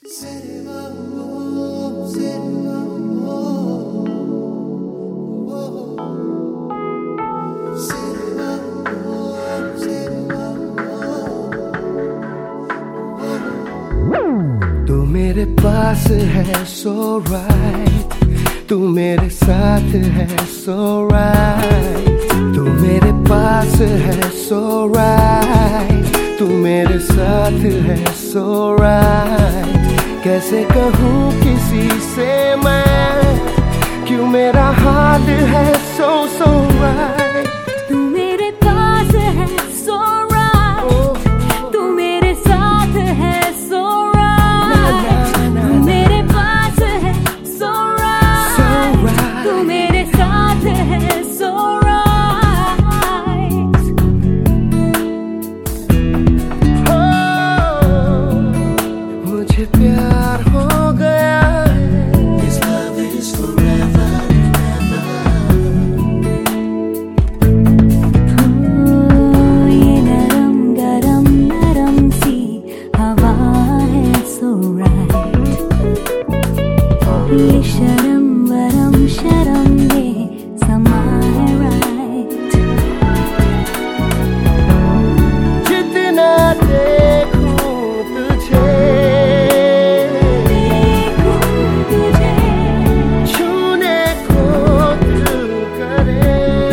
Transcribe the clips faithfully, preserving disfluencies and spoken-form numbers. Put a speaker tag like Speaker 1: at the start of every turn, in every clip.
Speaker 1: तू मेरे पास है सो राइट, तू मेरे साथ है सो राइट, तू मेरे पास है सो राइट, तू मेरे साथ है सो राइट। कैसे कहूँ किसी से मैं, क्यों मेरा हाल है सो सो राइट।
Speaker 2: तू मेरे पास है सो राइट, तू मेरे साथ है सो राइट, तू मेरे पास है सो राइट, तू मेरे साथ है सो राइट।
Speaker 1: मुझे प्यार हो गया,
Speaker 3: This love is forever and
Speaker 2: ओ, ये नरम गरम नरम सी हवा है सो राइट, ये शर्म वरम शर्म में समा है राइट।
Speaker 1: जितना देखूं तुझे,
Speaker 2: देखूं तुझे,
Speaker 1: छूने को दिल करे।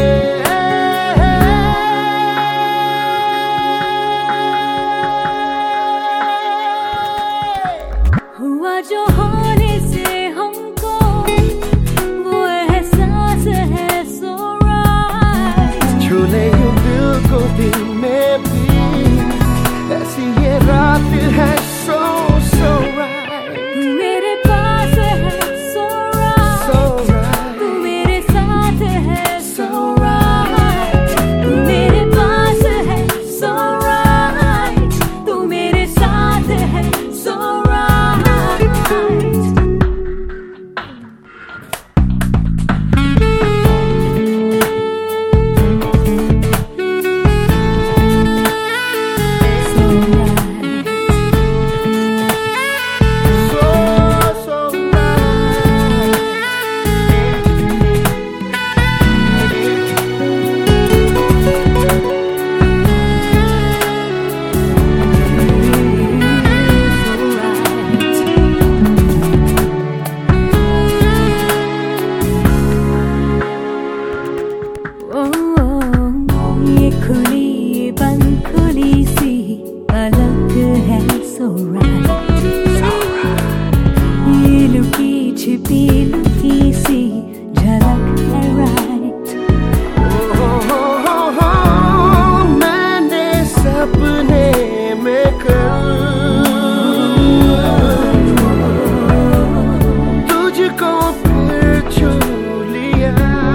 Speaker 2: हुआ जो होने से हमको वो एहसास है सो राइट।
Speaker 1: छूले यूं दिल को दिल में भी, ऐसी ये रात है सो सो राइट,
Speaker 2: तू मेरे पास है सो राइट,
Speaker 1: सो
Speaker 2: तू
Speaker 1: राइट,
Speaker 2: मेरे साथ है सो राइट, तू मेरे पास है सो राइट, तू मेरे साथ है so right. So right,
Speaker 1: so so right.
Speaker 2: ये खुली ये बंद खुली सी अलग है सो राइट, ये लुकी छिपी लुकी सी झलक है राइट।
Speaker 1: मैंने सपने में कल तुझको फिर छू लिया,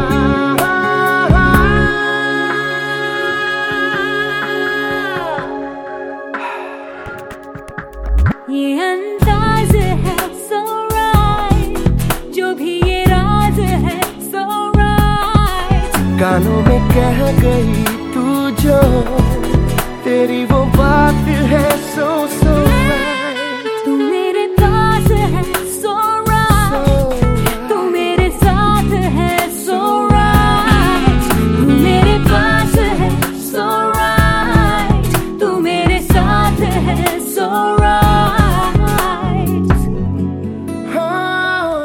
Speaker 2: ये अंदाज है सो राइट, जो भी ये राज है सो राइट।
Speaker 1: कानों में कह गई तू जो, तेरी वो बात है सो सो राइट,
Speaker 2: तू मेरे पास है सो राइट, तू मेरे साथ है सो राइट, तू मेरे पास है सो राइट, तू मेरे साथ है सो राइट।
Speaker 1: हाँ,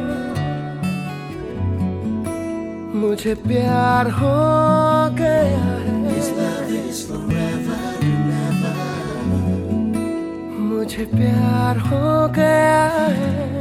Speaker 1: मुझे प्यार हो गया है,
Speaker 3: This love is forever and ever.
Speaker 1: मुझे प्यार हो गया है।